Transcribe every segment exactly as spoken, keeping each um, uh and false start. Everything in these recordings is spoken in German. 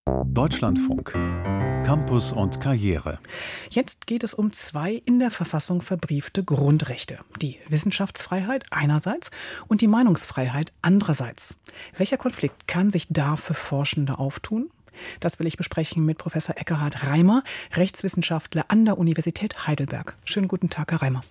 Deutschlandfunk. Campus und Karriere. Jetzt geht es um zwei in der Verfassung verbriefte Grundrechte. Die Wissenschaftsfreiheit einerseits und die Meinungsfreiheit andererseits. Welcher Konflikt kann sich da für Forschende auftun? Das will ich besprechen mit Professor Ekkehard Reimer, Rechtswissenschaftler an der Universität Heidelberg. Schönen guten Tag, Herr Reimer.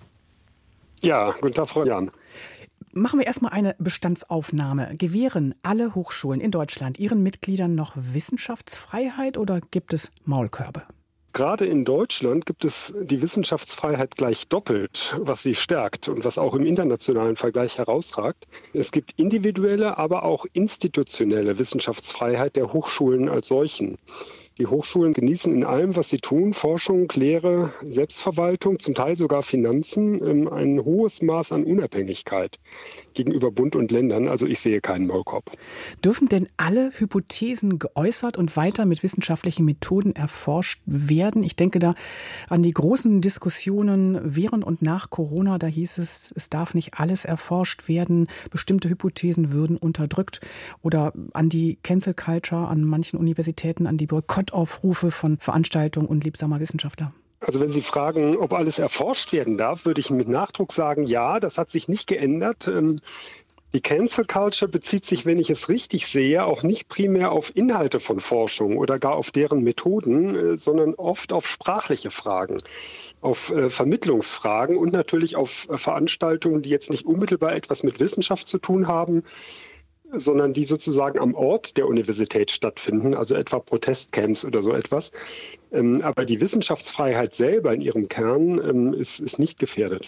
Ja, guten Tag, Frau Jahn. Machen wir erstmal eine Bestandsaufnahme. Gewähren alle Hochschulen in Deutschland ihren Mitgliedern noch Wissenschaftsfreiheit oder gibt es Maulkörbe? Gerade in Deutschland gibt es die Wissenschaftsfreiheit gleich doppelt, was sie stärkt und was auch im internationalen Vergleich herausragt. Es gibt individuelle, aber auch institutionelle Wissenschaftsfreiheit der Hochschulen als solchen. Die Hochschulen genießen in allem, was sie tun, Forschung, Lehre, Selbstverwaltung, zum Teil sogar Finanzen, ein hohes Maß an Unabhängigkeit gegenüber Bund und Ländern. Also ich sehe keinen Maulkorb. Dürfen denn alle Hypothesen geäußert und weiter mit wissenschaftlichen Methoden erforscht werden? Ich denke da an die großen Diskussionen während und nach Corona. Da hieß es, es darf nicht alles erforscht werden. Bestimmte Hypothesen würden unterdrückt. Oder an die Cancel Culture an manchen Universitäten, an die Boykottaufrufe von Veranstaltungen unliebsamer Wissenschaftler. Also wenn Sie fragen, ob alles erforscht werden darf, würde ich mit Nachdruck sagen, ja, das hat sich nicht geändert. Die Cancel Culture bezieht sich, wenn ich es richtig sehe, auch nicht primär auf Inhalte von Forschung oder gar auf deren Methoden, sondern oft auf sprachliche Fragen, auf Vermittlungsfragen und natürlich auf Veranstaltungen, die jetzt nicht unmittelbar etwas mit Wissenschaft zu tun haben, sondern die sozusagen am Ort der Universität stattfinden, also etwa Protestcamps oder so etwas. Aber die Wissenschaftsfreiheit selber in ihrem Kern ist, ist nicht gefährdet.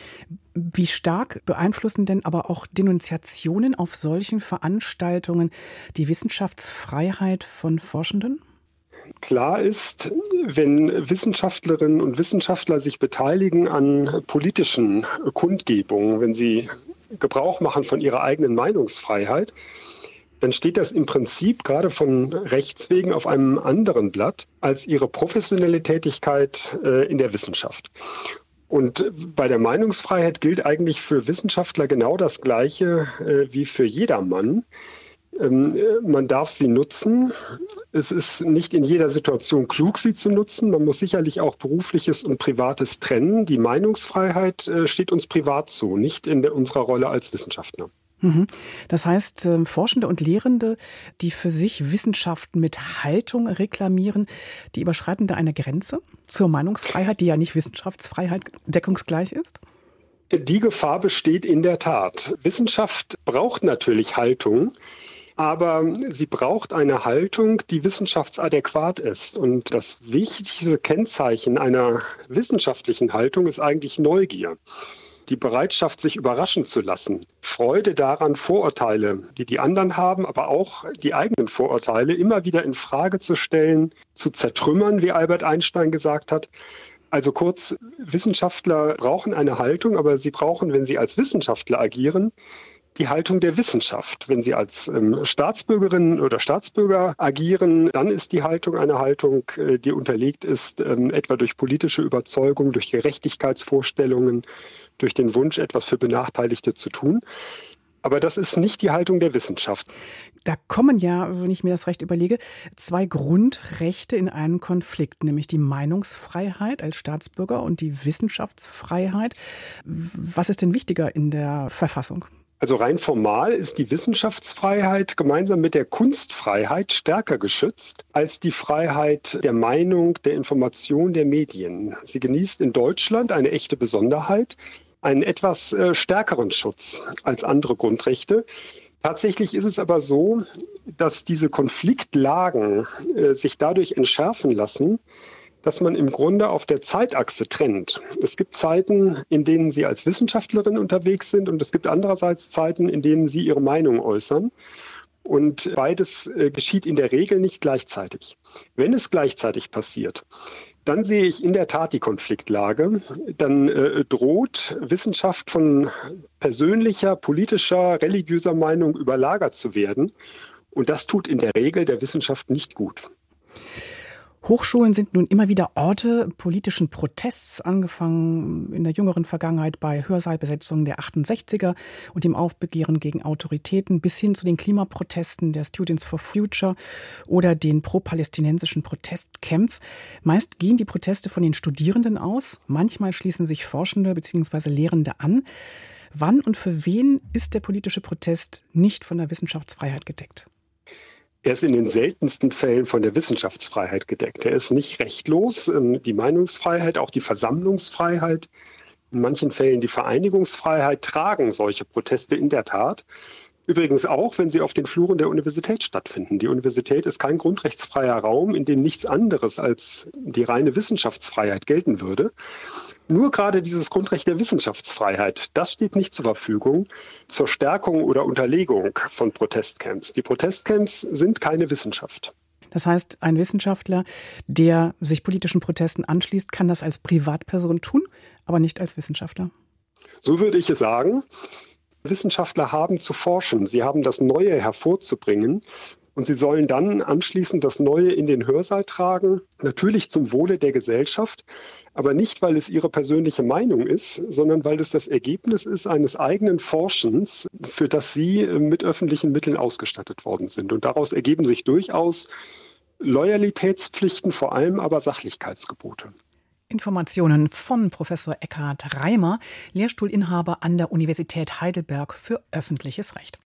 Wie stark beeinflussen denn aber auch Denunziationen auf solchen Veranstaltungen die Wissenschaftsfreiheit von Forschenden? Klar ist, wenn Wissenschaftlerinnen und Wissenschaftler sich beteiligen an politischen Kundgebungen, wenn sie Gebrauch machen von ihrer eigenen Meinungsfreiheit, dann steht das im Prinzip gerade von Rechts wegen auf einem anderen Blatt als ihre professionelle Tätigkeit äh, in der Wissenschaft. Und bei der Meinungsfreiheit gilt eigentlich für Wissenschaftler genau das Gleiche äh, wie für jedermann. Ähm, man darf sie nutzen. Es ist nicht in jeder Situation klug, sie zu nutzen. Man muss sicherlich auch Berufliches und Privates trennen. Die Meinungsfreiheit äh, steht uns privat zu, nicht in der, unserer Rolle als Wissenschaftler. Das heißt, Forschende und Lehrende, die für sich Wissenschaft mit Haltung reklamieren, die überschreiten da eine Grenze zur Meinungsfreiheit, die ja nicht Wissenschaftsfreiheit deckungsgleich ist? Die Gefahr besteht in der Tat. Wissenschaft braucht natürlich Haltung, aber sie braucht eine Haltung, die wissenschaftsadäquat ist. Und das wichtigste Kennzeichen einer wissenschaftlichen Haltung ist eigentlich Neugier. Die Bereitschaft, sich überraschen zu lassen, Freude daran, Vorurteile, die die anderen haben, aber auch die eigenen Vorurteile immer wieder in Frage zu stellen, zu zertrümmern, wie Albert Einstein gesagt hat. Also kurz, Wissenschaftler brauchen eine Haltung, aber sie brauchen, wenn sie als Wissenschaftler agieren, die Haltung der Wissenschaft. Wenn sie als ähm, Staatsbürgerinnen oder Staatsbürger agieren, dann ist die Haltung eine Haltung, äh, die unterlegt ist, ähm, etwa durch politische Überzeugung, durch Gerechtigkeitsvorstellungen, durch den Wunsch, etwas für Benachteiligte zu tun. Aber das ist nicht die Haltung der Wissenschaft. Da kommen ja, wenn ich mir das recht überlege, zwei Grundrechte in einen Konflikt, nämlich die Meinungsfreiheit als Staatsbürger und die Wissenschaftsfreiheit. Was ist denn wichtiger in der Verfassung? Also rein formal ist die Wissenschaftsfreiheit gemeinsam mit der Kunstfreiheit stärker geschützt als die Freiheit der Meinung, der Information, der Medien. Sie genießt in Deutschland eine echte Besonderheit, einen etwas äh, stärkeren Schutz als andere Grundrechte. Tatsächlich ist es aber so, dass diese Konfliktlagen äh, sich dadurch entschärfen lassen, dass man im Grunde auf der Zeitachse trennt. Es gibt Zeiten, in denen Sie als Wissenschaftlerin unterwegs sind und es gibt andererseits Zeiten, in denen Sie Ihre Meinung äußern. Und beides äh, geschieht in der Regel nicht gleichzeitig. Wenn es gleichzeitig passiert, dann sehe ich in der Tat die Konfliktlage. Dann äh, droht Wissenschaft von persönlicher, politischer, religiöser Meinung überlagert zu werden. Und das tut in der Regel der Wissenschaft nicht gut. Hochschulen sind nun immer wieder Orte politischen Protests, angefangen in der jüngeren Vergangenheit bei Hörsaalbesetzungen der achtundsechziger und dem Aufbegehren gegen Autoritäten bis hin zu den Klimaprotesten der Students for Future oder den pro-palästinensischen Protestcamps. Meist gehen die Proteste von den Studierenden aus, manchmal schließen sich Forschende bzw. Lehrende an. Wann und für wen ist der politische Protest nicht von der Wissenschaftsfreiheit gedeckt? Er ist in den seltensten Fällen von der Wissenschaftsfreiheit gedeckt. Er ist nicht rechtlos. Die Meinungsfreiheit, auch die Versammlungsfreiheit, in manchen Fällen die Vereinigungsfreiheit tragen solche Proteste in der Tat. Übrigens auch, wenn sie auf den Fluren der Universität stattfinden. Die Universität ist kein grundrechtsfreier Raum, in dem nichts anderes als die reine Wissenschaftsfreiheit gelten würde. Nur gerade dieses Grundrecht der Wissenschaftsfreiheit, das steht nicht zur Verfügung zur Stärkung oder Unterlegung von Protestcamps. Die Protestcamps sind keine Wissenschaft. Das heißt, ein Wissenschaftler, der sich politischen Protesten anschließt, kann das als Privatperson tun, aber nicht als Wissenschaftler. So würde ich es sagen. Wissenschaftler haben zu forschen, sie haben das Neue hervorzubringen und sie sollen dann anschließend das Neue in den Hörsaal tragen, natürlich zum Wohle der Gesellschaft, aber nicht, weil es ihre persönliche Meinung ist, sondern weil es das Ergebnis ist eines eigenen Forschens, für das sie mit öffentlichen Mitteln ausgestattet worden sind. Und daraus ergeben sich durchaus Loyalitätspflichten, vor allem aber Sachlichkeitsgebote. Informationen von Professor Eckhard Reimer, Lehrstuhlinhaber an der Universität Heidelberg für öffentliches Recht.